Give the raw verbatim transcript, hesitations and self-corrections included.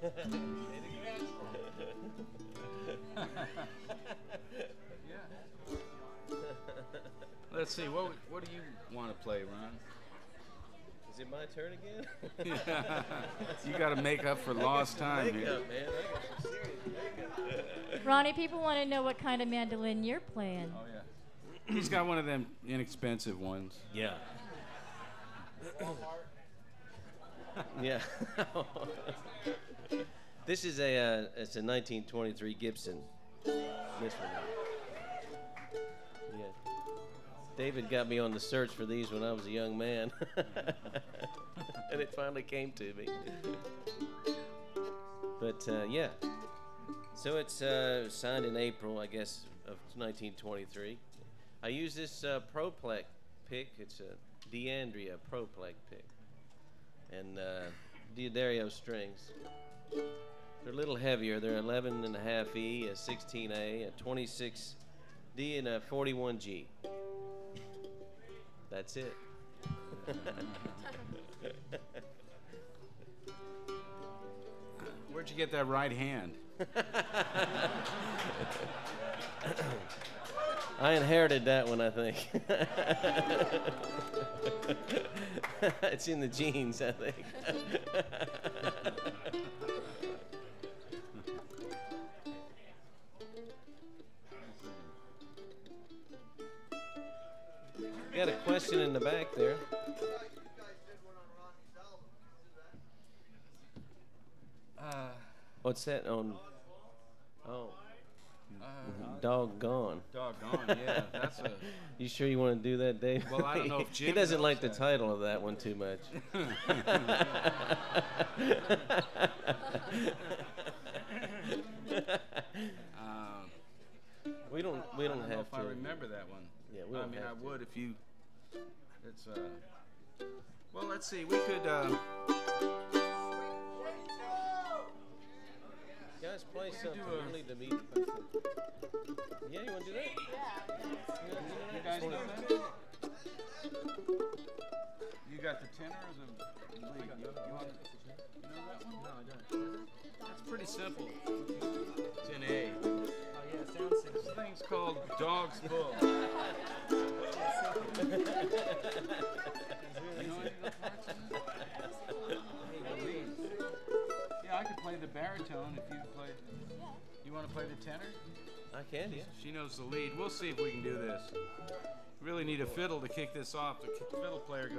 Let's see. What what do you want to play, Ron? Is it my turn again? You got to make up for lost time make here. up, man. I got some serious makeup. Ronnie, people want to know what kind of mandolin you're playing. Oh yeah. He's got one of them inexpensive ones. Yeah. Yeah. This is a uh, it's a nineteen twenty-three Gibson. This one. Yeah. David got me on the search for these when I was a young man, and it finally came to me. But uh, yeah. So it's uh, signed in April, I guess, of nineteen twenty-three. I use this uh, Proplec pick. It's a D'Andrea Proplec pick. And uh, D'Addario strings. They're a little heavier. They're eleven and a half E, a sixteen A, a twenty-six D, and a forty-one G. That's it. Where'd you get that right hand? I inherited that one, I think. It's in the genes, I think. Got a question in the back there. Uh, What's that on? Oh, uh, doggone. doggone, yeah. That's a. You sure you want to do that, Dave? Well, I don't know if he Jim doesn't knows like the that. title of that one too much. Um, we don't. We I don't don't know have if to. I remember that one. Yeah, we I don't mean, have I to. would if you. It's uh. Well, let's see. We could. Uh, Guys, play something. do a- We need to meet. Yeah, you want to do that? you guys know that? You got the tenor or the lead? You, you, want, you know that one? No, I don't. It's pretty simple. It's in A. Oh yeah, sounds simple. This thing's called Dog's Book. Hey, You know any of those parts? The lead. Yeah, I could play the baritone if you play. You want to play the tenor? I can, yeah. She knows the lead. We'll see if we can do this. Really need a fiddle to kick this off. The fiddle player goes.